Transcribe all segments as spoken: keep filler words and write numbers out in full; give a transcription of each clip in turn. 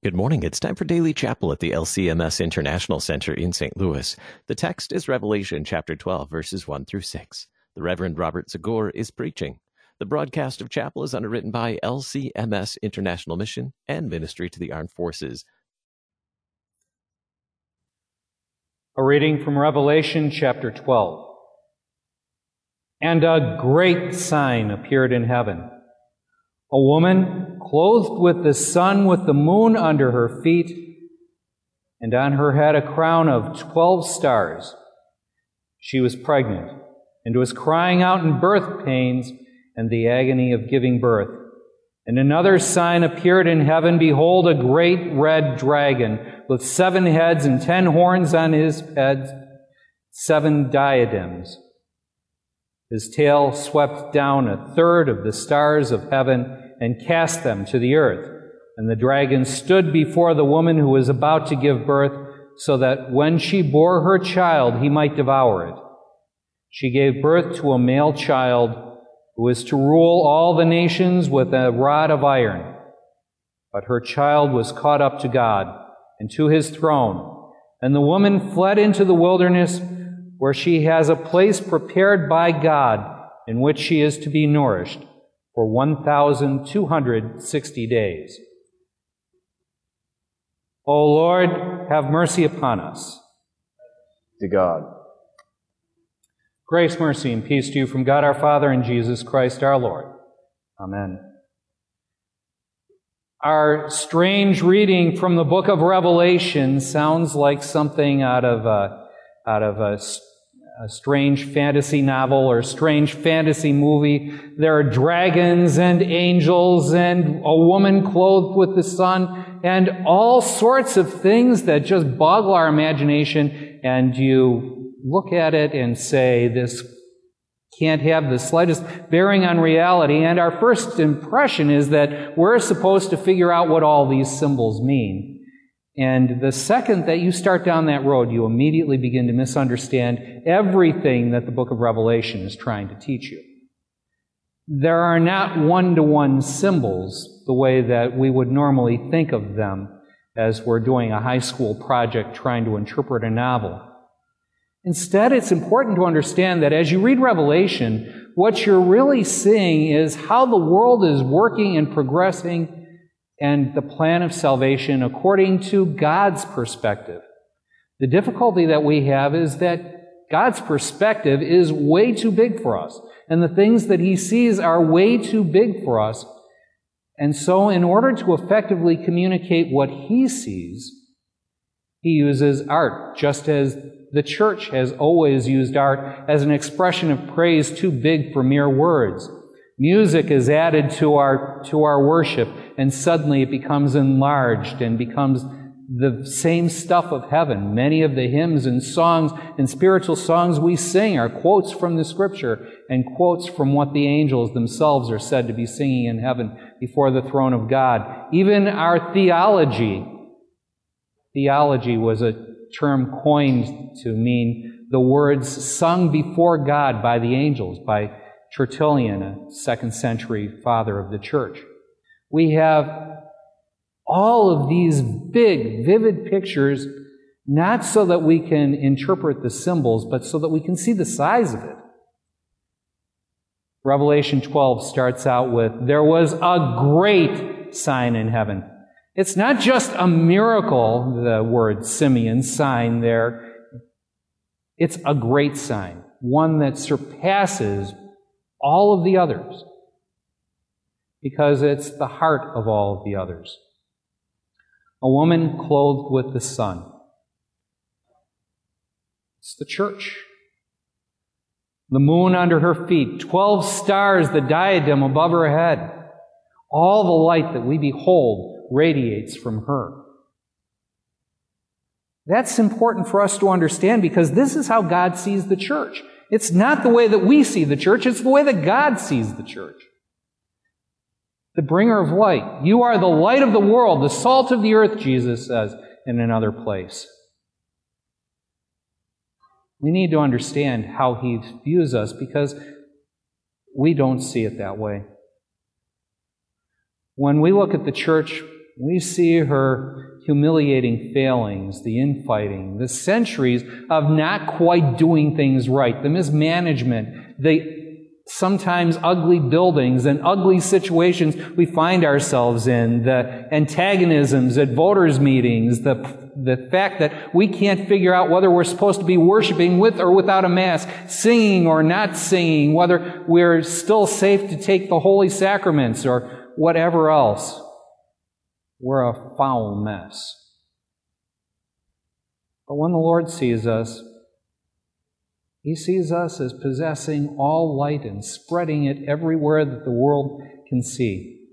Good morning. It's time for Daily Chapel at the L C M S International Center in Saint Louis. The text is Revelation chapter twelve, verses one through six. The Reverend Robert Zagor is preaching. The broadcast of chapel is underwritten by L C M S International Mission and Ministry to the Armed Forces. A reading from Revelation chapter twelve. And a great sign appeared in heaven. A woman clothed with the sun, with the moon under her feet, and on her head a crown of twelve stars. She was pregnant and was crying out in birth pains and the agony of giving birth. And another sign appeared in heaven. Behold, a great red dragon with seven heads and ten horns on his head, seven diadems. His tail swept down a third of the stars of heaven and cast them to the earth. And the dragon stood before the woman who was about to give birth, so that when she bore her child, he might devour it. She gave birth to a male child who is to rule all the nations with a rod of iron. But her child was caught up to God and to his throne. And the woman fled into the wilderness, where she has a place prepared by God in which she is to be nourished for one thousand two hundred sixty days. O Lord, have mercy upon us. To God. Grace, mercy, and peace to you from God our Father and Jesus Christ our Lord. Amen. Our strange reading from the book of Revelation sounds like something out of a, out of a a strange fantasy novel or strange fantasy movie. There are dragons and angels and a woman clothed with the sun and all sorts of things that just boggle our imagination, and you look at it and say, this can't have the slightest bearing on reality. And our first impression is that we're supposed to figure out what all these symbols mean. And the second that you start down that road, you immediately begin to misunderstand everything that the book of Revelation is trying to teach you. There are not one-to-one symbols the way that we would normally think of them as we're doing a high school project trying to interpret a novel. Instead, it's important to understand that as you read Revelation, what you're really seeing is how the world is working and progressing and the plan of salvation according to God's perspective. The difficulty that we have is that God's perspective is way too big for us, and the things that He sees are way too big for us. And so in order to effectively communicate what He sees, He uses art, just as the church has always used art as an expression of praise too big for mere words. Music is added to our to our worship, and suddenly it becomes enlarged and becomes the same stuff of heaven. Many of the hymns and songs and spiritual songs we sing are quotes from the Scripture and quotes from what the angels themselves are said to be singing in heaven before the throne of God. Even our theology, theology was a term coined to mean the words sung before God by the angels, by Tertullian, a second century father of the church. We have all of these big, vivid pictures, not so that we can interpret the symbols, but so that we can see the size of it. Revelation twelve starts out with, there was a great sign in heaven. It's not just a miracle, the word Simeon, sign there. It's a great sign, one that surpasses all of the others, because it's the heart of all of the others. A woman clothed with the sun. It's the church. The moon under her feet, twelve stars, the diadem above her head. All the light that we behold radiates from her. That's important for us to understand, because this is how God sees the church. It's not the way that we see the church, it's the way that God sees the church. The bringer of light. You are the light of the world, the salt of the earth, Jesus says in another place. We need to understand how He views us, because we don't see it that way. When we look at the church, We see her humiliating failings, the infighting, the centuries of not quite doing things right, the mismanagement, the sometimes ugly buildings and ugly situations we find ourselves in, the antagonisms at voters' meetings, the, the fact that we can't figure out whether we're supposed to be worshiping with or without a mask, singing or not singing, whether we're still safe to take the holy sacraments or whatever else. We're a foul mess. But when the Lord sees us, He sees us as possessing all light and spreading it everywhere that the world can see.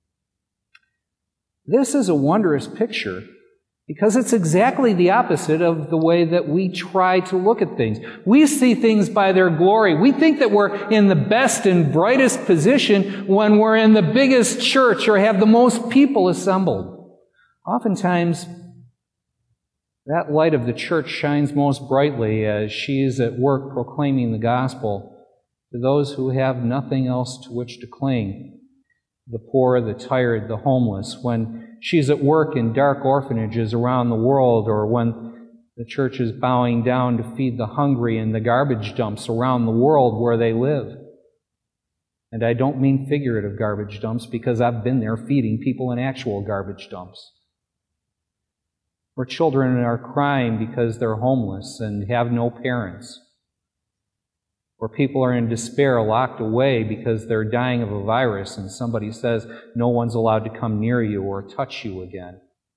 This is a wondrous picture because it's exactly the opposite of the way that we try to look at things. We see things by their glory. We think that we're in the best and brightest position when we're in the biggest church or have the most people assembled. Oftentimes, that light of the church shines most brightly as she is at work proclaiming the gospel to those who have nothing else to which to cling, the poor, the tired, the homeless, when she's at work in dark orphanages around the world, or when the church is bowing down to feed the hungry in the garbage dumps around the world where they live. And I don't mean figurative garbage dumps, because I've been there feeding people in actual garbage dumps. Where children are crying because they're homeless and have no parents. Where people are in despair, locked away because they're dying of a virus and somebody says no one's allowed to come near you or touch you again.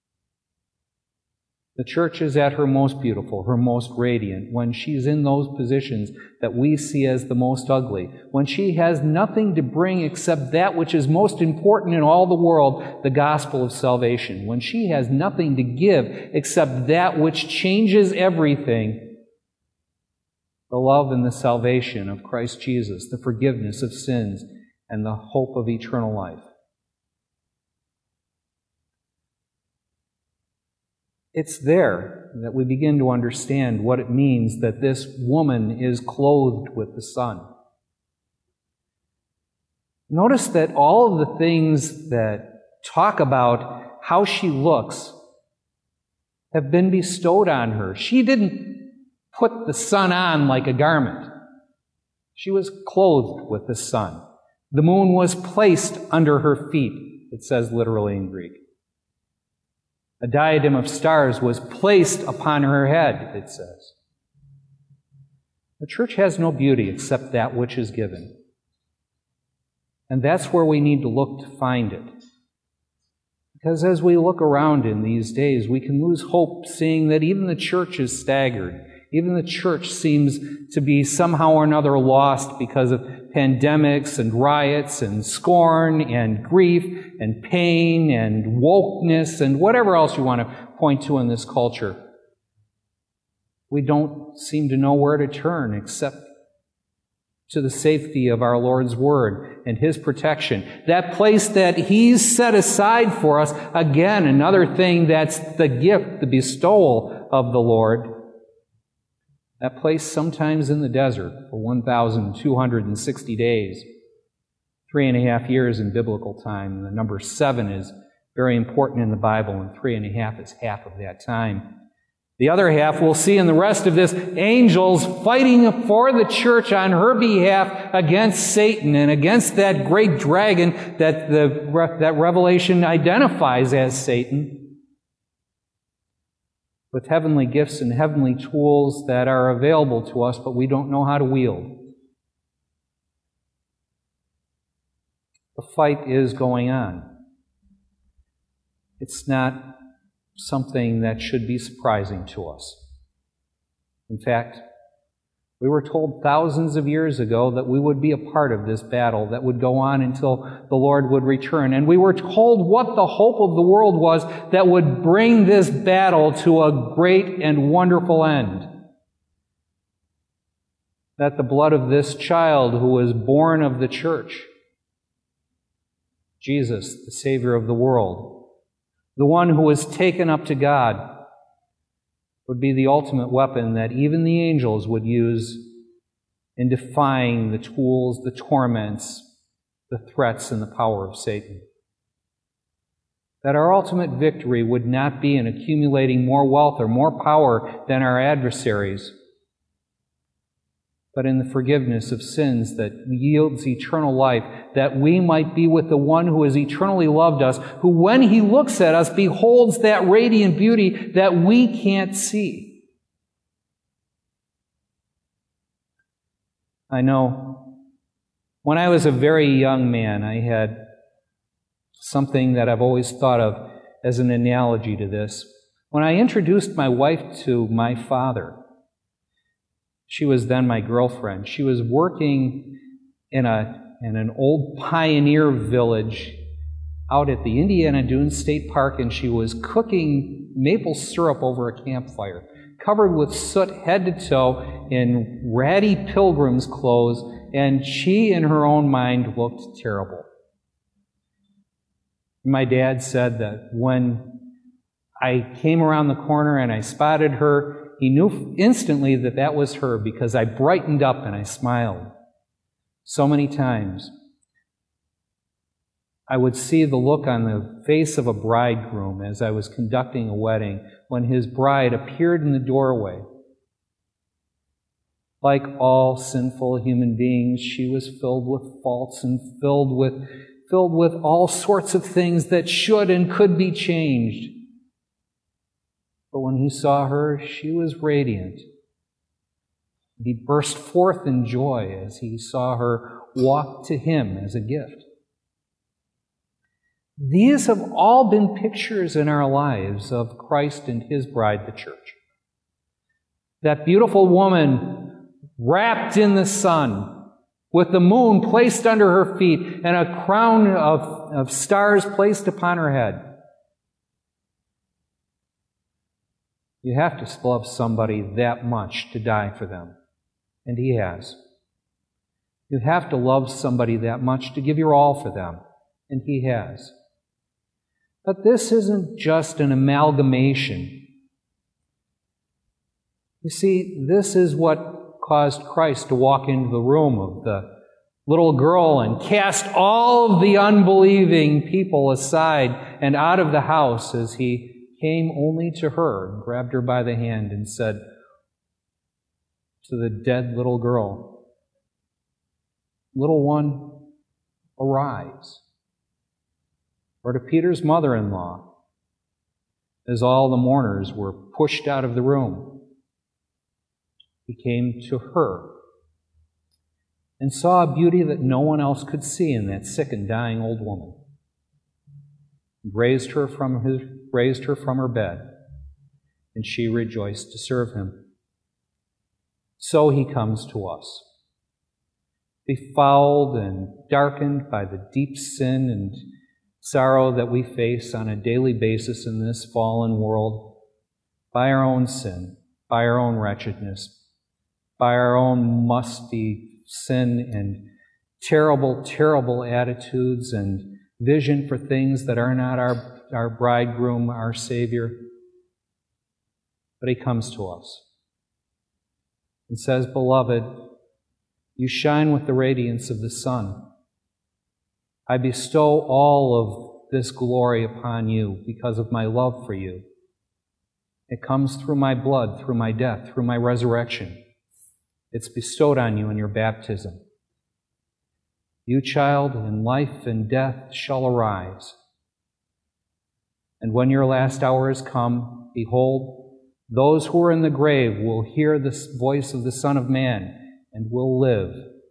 The church is at her most beautiful, her most radiant, when she's in those positions that we see as the most ugly, when she has nothing to bring except that which is most important in all the world, the gospel of salvation, when she has nothing to give except that which changes everything, the love and the salvation of Christ Jesus, the forgiveness of sins, and the hope of eternal life. It's there that we begin to understand what it means that this woman is clothed with the sun. Notice that all of the things that talk about how she looks have been bestowed on her. She didn't put the sun on like a garment. She was clothed with the sun. The moon was placed under her feet, it says literally in Greek. A diadem of stars was placed upon her head, it says. The church has no beauty except that which is given. And that's where we need to look to find it. Because as we look around in these days, we can lose hope seeing that even the church is staggered. Even the church seems to be somehow or another lost because of pandemics and riots and scorn and grief and pain and wokeness and whatever else you want to point to in this culture. We don't seem to know where to turn except to the safety of our Lord's Word and His protection. That place that He's set aside for us, again, another thing that's the gift, the bestowal of the Lord. That place sometimes in the desert for one thousand two hundred sixty days, three and a half years in biblical time. The number seven is very important in the Bible, and three and a half is half of that time. The other half we'll see in the rest of this, angels fighting for the church on her behalf against Satan and against that great dragon that the that Revelation identifies as Satan, with heavenly gifts and heavenly tools that are available to us, but we don't know how to wield. The fight is going on. It's not something that should be surprising to us. In fact, we were told thousands of years ago that we would be a part of this battle that would go on until the Lord would return. And we were told what the hope of the world was that would bring this battle to a great and wonderful end. That the blood of this child who was born of the church, Jesus, the Savior of the world, the one who was taken up to God, would be the ultimate weapon that even the angels would use in defying the tools, the torments, the threats, and the power of Satan. that our ultimate victory would not be in accumulating more wealth or more power than our adversaries, but in the forgiveness of sins that yields eternal life, that we might be with the one who has eternally loved us, who when he looks at us beholds that radiant beauty that we can't see. I know when I was a very young man, I had something that I've always thought of as an analogy to this. When I introduced my wife to my father, she was then my girlfriend. She was working in a in an old pioneer village out at the Indiana Dunes State Park, and she was cooking maple syrup over a campfire, covered with soot head to toe in ratty pilgrim's clothes, and she, in her own mind, looked terrible. My dad said that when I came around the corner and I spotted her, he knew instantly that that was her because I brightened up and I smiled. So many times, I would see the look on the face of a bridegroom as I was conducting a wedding when his bride appeared in the doorway. Like all sinful human beings, she was filled with faults and filled with, filled with all sorts of things that should and could be changed. But when he saw her, she was radiant. He burst forth in joy as he saw her walk to him as a gift. These have all been pictures in our lives of Christ and his bride, the church. That beautiful woman wrapped in the sun, with the moon placed under her feet and a crown of, of stars placed upon her head. You have to love somebody that much to die for them. And he has. You have to love somebody that much to give your all for them. And he has. But this isn't just an amalgamation. You see, this is what caused Christ to walk into the room of the little girl and cast all of the unbelieving people aside and out of the house as he came only to her and grabbed her by the hand and said to the dead little girl, "Little one, arise." Or to Peter's mother-in-law, as all the mourners were pushed out of the room, he came to her and saw a beauty that no one else could see in that sick and dying old woman. He raised her from his, raised her from her bed, and she rejoiced to serve him. So he comes to us, befouled and darkened by the deep sin and sorrow that we face on a daily basis in this fallen world, by our own sin, by our own wretchedness, by our own musty sin and terrible, terrible attitudes and vision for things that are not our, our bridegroom, our Savior. But he comes to us and says, "Beloved, you shine with the radiance of the sun. I bestow all of this glory upon you because of my love for you. It comes through my blood, through my death, through my resurrection. It's bestowed on you in your baptism. You, child, in life and death shall arise. And when your last hour is come, behold, those who are in the grave will hear the voice of the Son of Man and will live."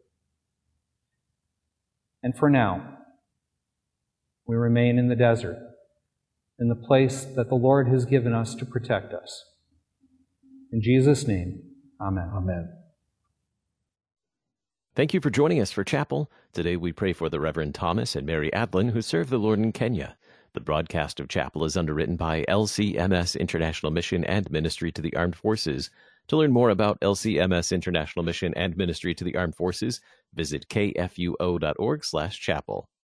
And for now, we remain in the desert, in the place that the Lord has given us to protect us. In Jesus' name, amen. Amen. Thank you for joining us for Chapel. Today we pray for the Reverend Thomas and Mary Adlin, who serve the Lord in Kenya. The broadcast of Chapel is underwritten by L C M S International Mission and Ministry to the Armed Forces. To learn more about L C M S International Mission and Ministry to the Armed Forces, visit k f u o dot org slash chapel.